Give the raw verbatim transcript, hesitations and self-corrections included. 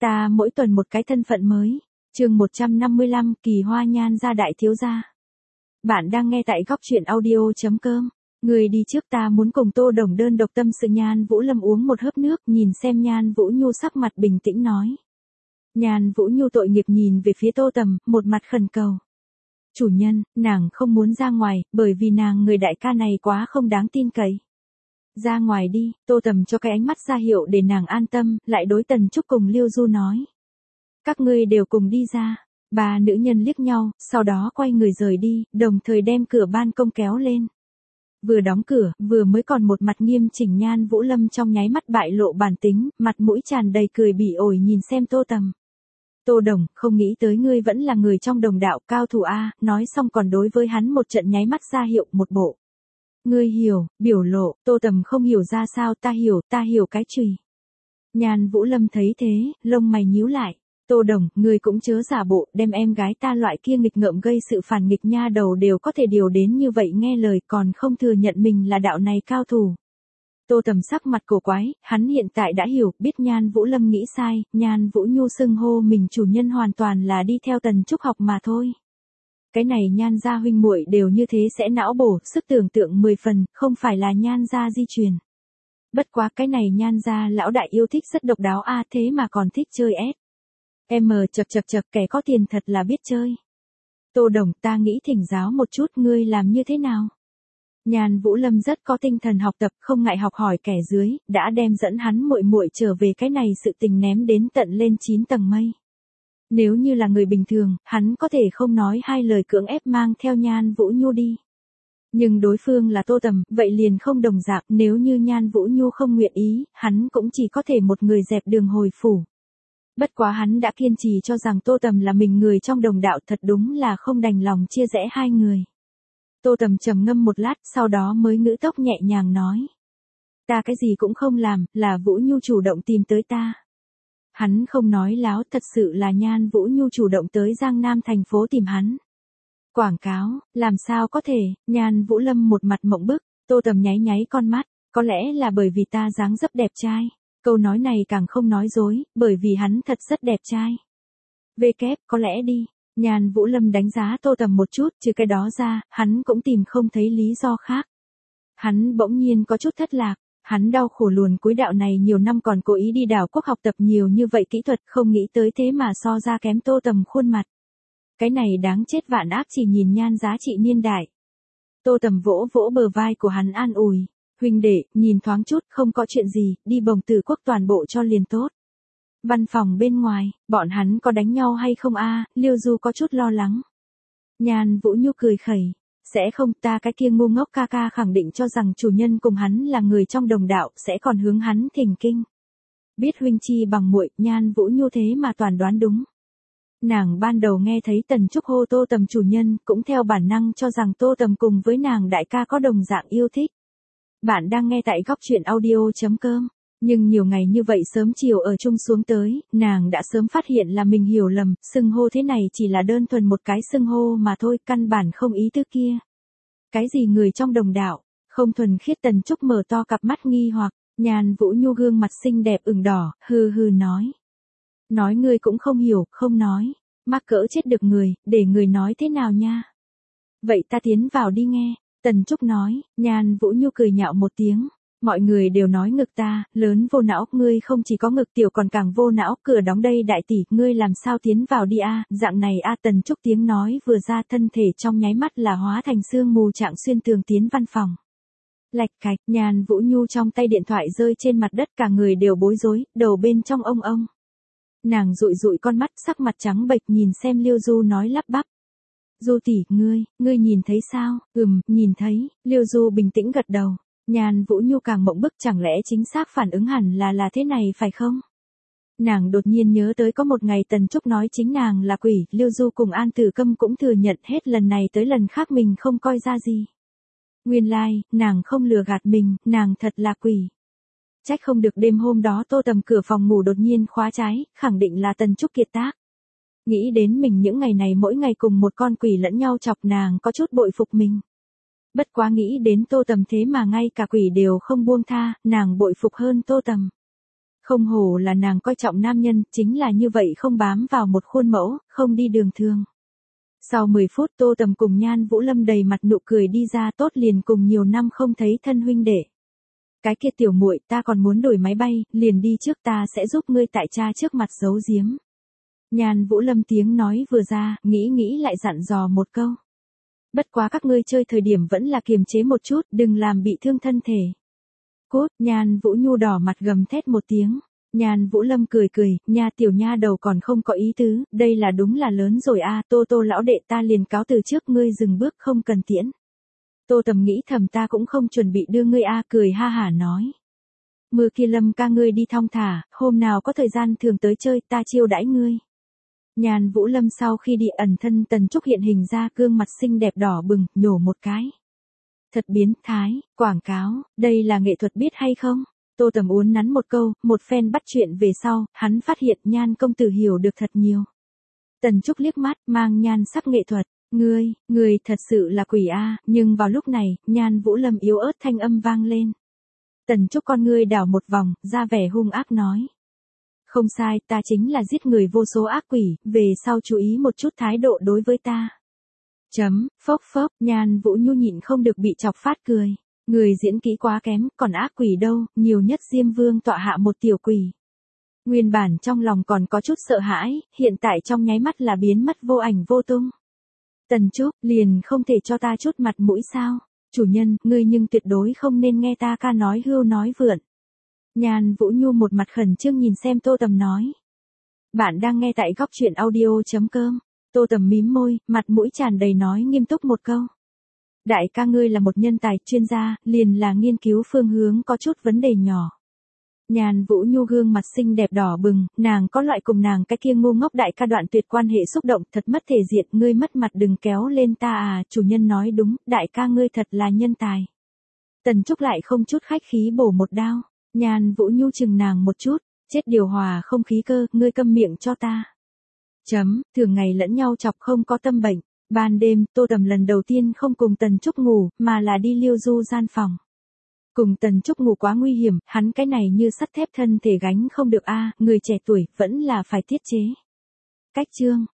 Ta mỗi tuần một cái thân phận mới. Chương một trăm năm mươi lăm, Kỳ Hoa Nhan gia đại thiếu gia. Bạn đang nghe tại góc truyện audio chấm com. Người đi trước, ta muốn cùng Tô Đồng đơn độc tâm sự. Nhan Vũ Lâm uống một hớp nước, nhìn xem Nhan Vũ Nhu sắc mặt bình tĩnh nói. Nhan Vũ Nhu tội nghiệp nhìn về phía Tô Tầm, một mặt khẩn cầu. Chủ nhân, nàng không muốn ra ngoài, bởi vì nàng người đại ca này quá không đáng tin cậy. Ra ngoài đi. Tô Tầm cho cái ánh mắt ra hiệu để nàng an tâm, lại đối Tần Trúc cùng Liêu Du nói. Các ngươi đều cùng đi ra. Ba nữ nhân liếc nhau, sau đó quay người rời đi, đồng thời đem cửa ban công kéo lên. Vừa đóng cửa, vừa mới còn một mặt nghiêm chỉnh Nhan Vũ Lâm trong nháy mắt bại lộ bản tính, mặt mũi tràn đầy cười bỉ ổi nhìn xem Tô Tầm. Tô Đồng, không nghĩ tới ngươi vẫn là người trong đồng đạo cao thủ A, nói xong còn đối với hắn một trận nháy mắt ra hiệu một bộ. Ngươi hiểu, biểu lộ. Tô Tầm không hiểu ra sao. Ta hiểu, ta hiểu cái chùy. Nhan Vũ Lâm thấy thế, lông mày nhíu lại. Tô Đồng, ngươi cũng chớ giả bộ, đem em gái ta loại kia nghịch ngợm gây sự phản nghịch nha đầu đều có thể điều đến như vậy nghe lời, còn không thừa nhận mình là đạo này cao thủ. Tô Tầm sắc mặt cổ quái, hắn hiện tại đã hiểu, biết Nhan Vũ Lâm nghĩ sai, Nhan Vũ Nhu xưng hô mình chủ nhân hoàn toàn là đi theo Tần Trúc học mà thôi. Cái này Nhan gia huynh muội đều như thế sẽ não bổ, sức tưởng tượng mười phần, không phải là Nhan gia di truyền. Bất quá cái này Nhan gia lão đại yêu thích rất độc đáo a, thế mà còn thích chơi ép. Em chập chập chập, kẻ có tiền thật là biết chơi. Tô Đồng, ta nghĩ thỉnh giáo một chút, ngươi làm như thế nào? Nhan Vũ Lâm rất có tinh thần học tập, không ngại học hỏi kẻ dưới, đã đem dẫn hắn muội muội trở về cái này sự tình ném đến tận lên chín tầng mây. Nếu như là người bình thường, hắn có thể không nói hai lời cưỡng ép mang theo Nhan Vũ Nhu đi. Nhưng đối phương là Tô Tầm, vậy liền không đồng dạng, nếu như Nhan Vũ Nhu không nguyện ý, hắn cũng chỉ có thể một người dẹp đường hồi phủ. Bất quá hắn đã kiên trì cho rằng Tô Tầm là mình người trong đồng đạo, thật đúng là không đành lòng chia rẽ hai người. Tô Tầm trầm ngâm một lát, sau đó mới ngữ tốc nhẹ nhàng nói. Ta cái gì cũng không làm, là Vũ Nhu chủ động tìm tới ta. Hắn không nói láo, thật sự là Nhan Vũ Nhu chủ động tới Giang Nam thành phố tìm hắn. Quảng cáo, làm sao có thể? Nhan Vũ Lâm một mặt mộng bức. Tô Tầm nháy nháy con mắt, có lẽ là bởi vì ta dáng dấp đẹp trai. Câu nói này càng không nói dối, bởi vì hắn thật rất đẹp trai. Vê kép, có lẽ đi. Nhan Vũ Lâm đánh giá Tô Tầm một chút, trừ cái đó ra, hắn cũng tìm không thấy lý do khác. Hắn bỗng nhiên có chút thất lạc, hắn đau khổ luồn cúi đạo này nhiều năm, còn cố ý đi đảo quốc học tập nhiều như vậy kỹ thuật, không nghĩ tới thế mà so ra kém Tô Tầm khuôn mặt. Cái này đáng chết vạn ác, chỉ nhìn nhan giá trị niên đại. Tô Tầm vỗ vỗ bờ vai của hắn an ủi. Huynh đệ, nhìn thoáng chút, không có chuyện gì, đi Bồng Tử Quốc toàn bộ cho liền tốt. Văn phòng bên ngoài, bọn hắn có đánh nhau hay không a? Liêu Du có chút lo lắng. Nhan Vũ Nhu cười khẩy. Sẽ không, ta cái kia ngu ngốc ca ca khẳng định cho rằng chủ nhân cùng hắn là người trong đồng đạo, sẽ còn hướng hắn thỉnh kinh. Biết huynh chi bằng muội, Nhan Vũ Nhu thế mà toàn đoán đúng. Nàng ban đầu nghe thấy Tần Trúc hô Tô Tầm chủ nhân, cũng theo bản năng cho rằng Tô Tầm cùng với nàng đại ca có đồng dạng yêu thích. Bạn đang nghe tại góc truyện audio chấm com. Nhưng nhiều ngày như vậy sớm chiều ở chung xuống tới, nàng đã sớm phát hiện là mình hiểu lầm, xưng hô thế này chỉ là đơn thuần một cái xưng hô mà thôi, căn bản không ý tứ kia. Cái gì người trong đồng đạo, không thuần khiết. Tần Trúc mở to cặp mắt nghi hoặc, Nhan Vũ Nhu gương mặt xinh đẹp ửng đỏ, hừ hừ nói. Nói ngươi cũng không hiểu, không nói, mắc cỡ chết được người, để người nói thế nào nha. Vậy ta tiến vào đi nghe. Tần Trúc nói. Nhan Vũ Nhu cười nhạo một tiếng. Mọi người đều nói ngực ta, lớn vô não, ngươi không chỉ có ngực tiểu còn càng vô não, cửa đóng đây đại tỷ, ngươi làm sao tiến vào đi a, dạng này a. Tần Trúc tiếng nói vừa ra, thân thể trong nháy mắt là hóa thành sương mù trạng xuyên tường tiến văn phòng. Lạch cạch, Nhan Vũ Nhu trong tay điện thoại rơi trên mặt đất, cả người đều bối rối, đầu bên trong ông ông. Nàng dụi dụi con mắt, sắc mặt trắng bệch nhìn xem Liêu Du nói lắp bắp. Du tỷ, ngươi, ngươi nhìn thấy sao? Ừm, nhìn thấy. Liêu Du bình tĩnh gật đầu. Nhan Vũ Nhu càng mộng bức, chẳng lẽ chính xác phản ứng hẳn là là thế này phải không? Nàng đột nhiên nhớ tới có một ngày Tần Trúc nói chính nàng là quỷ, Liêu Du cùng An Tử Câm cũng thừa nhận hết lần này tới lần khác mình không coi ra gì. Nguyên lai, like, nàng không lừa gạt mình, nàng thật là quỷ. Trách không được đêm hôm đó Tô Tầm cửa phòng ngủ đột nhiên khóa trái, khẳng định là Tần Trúc kiệt tác. Nghĩ đến mình những ngày này mỗi ngày cùng một con quỷ lẫn nhau chọc, nàng có chút bội phục mình. Bất quá nghĩ đến Tô Tầm thế mà ngay cả quỷ đều không buông tha, nàng bội phục hơn Tô Tầm. Không hổ là nàng coi trọng nam nhân, chính là như vậy không bám vào một khuôn mẫu, không đi đường thường. Sau mười phút Tô Tầm cùng Nhan Vũ Lâm đầy mặt nụ cười đi ra, tốt liền cùng nhiều năm không thấy thân huynh đệ. Cái kia tiểu muội, ta còn muốn đổi máy bay, liền đi trước, ta sẽ giúp ngươi tại cha trước mặt giấu giếm. Nhan Vũ Lâm tiếng nói vừa ra, nghĩ nghĩ lại dặn dò một câu. Bất quá các ngươi chơi thời điểm vẫn là kiềm chế một chút, đừng làm bị thương thân thể. Cút, Nhan Vũ Nhu đỏ mặt gầm thét một tiếng. Nhan Vũ Lâm cười cười, nha tiểu nha đầu còn không có ý tứ, đây là đúng là lớn rồi a, Tô Tô lão đệ ta liền cáo từ trước, ngươi dừng bước không cần tiễn. Tô Tầm nghĩ thầm ta cũng không chuẩn bị đưa ngươi a, cười ha hả nói. Mưa kia Lâm ca ngươi đi thong thả, hôm nào có thời gian thường tới chơi, ta chiêu đãi ngươi. Nhan Vũ Lâm sau khi đi ẩn thân Tần Trúc hiện hình ra, gương mặt xinh đẹp đỏ bừng, nhổ một cái. Thật biến thái, quảng cáo, đây là nghệ thuật biết hay không? Tô Tầm uốn nắn một câu, một phen bắt chuyện về sau, hắn phát hiện Nhan công tử hiểu được thật nhiều. Tần Trúc liếc mắt, mang nhan sắc nghệ thuật, ngươi, ngươi thật sự là quỷ a, nhưng vào lúc này, Nhan Vũ Lâm yếu ớt thanh âm vang lên. Tần Trúc con ngươi đảo một vòng, ra vẻ hung ác nói. Không sai, ta chính là giết người vô số ác quỷ, về sau chú ý một chút thái độ đối với ta. Chấm, phốc phốc, Nhan Vũ Nhu nhịn không được bị chọc phát cười. Người diễn kỹ quá kém, còn ác quỷ đâu, nhiều nhất Diêm Vương tọa hạ một tiểu quỷ. Nguyên bản trong lòng còn có chút sợ hãi, hiện tại trong nháy mắt là biến mất vô ảnh vô tung. Tần Trúc, liền không thể cho ta chút mặt mũi sao? Chủ nhân, ngươi nhưng tuyệt đối không nên nghe ta ca nói hưu nói vượn. Nhan Vũ Nhu một mặt khẩn trương nhìn xem Tô Tầm nói. Bạn đang nghe tại góc truyện audio.com. Tô Tầm mím môi, mặt mũi tràn đầy nói nghiêm túc một câu. Đại ca ngươi là một nhân tài, chuyên gia, liền là nghiên cứu phương hướng có chút vấn đề nhỏ. Nhan Vũ Nhu gương mặt xinh đẹp đỏ bừng, nàng có loại cùng nàng cái kia ngu ngốc đại ca đoạn tuyệt quan hệ xúc động, thật mất thể diện, ngươi mất mặt đừng kéo lên ta à, chủ nhân nói đúng, đại ca ngươi thật là nhân tài. Tần Trúc lại không chút khách khí bổ một đao, Nhan Vũ Nhu chừng nàng một chút, chết điều hòa không khí cơ, ngươi câm miệng cho ta. Chấm, thường ngày lẫn nhau chọc không có tâm bệnh. Ban đêm, Tô Tầm lần đầu tiên không cùng Tần Trúc ngủ, mà là đi liêu du gian phòng. Cùng Tần Trúc ngủ quá nguy hiểm, hắn cái này như sắt thép thân thể gánh không được a, người trẻ tuổi, vẫn là phải tiết chế. Cách chương.